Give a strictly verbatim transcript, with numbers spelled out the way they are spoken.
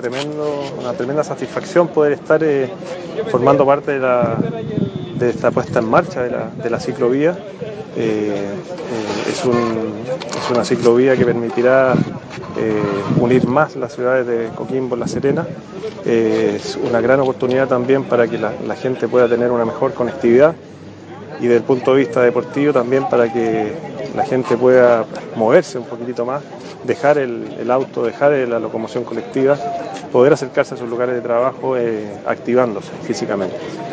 tremendo, una tremenda satisfacción poder estar eh, formando parte de, la, de esta puesta en marcha de la, de la ciclovía. Eh, eh, es, un, es una ciclovía que permitirá eh, unir más las ciudades de Coquimbo y La Serena. Eh, es una gran oportunidad también para que la, la gente pueda tener una mejor conectividad, y desde el punto de vista deportivo también para que la gente pueda moverse un poquitito más, dejar el, el auto, dejar la locomoción colectiva, poder acercarse a sus lugares de trabajo eh, activándose físicamente.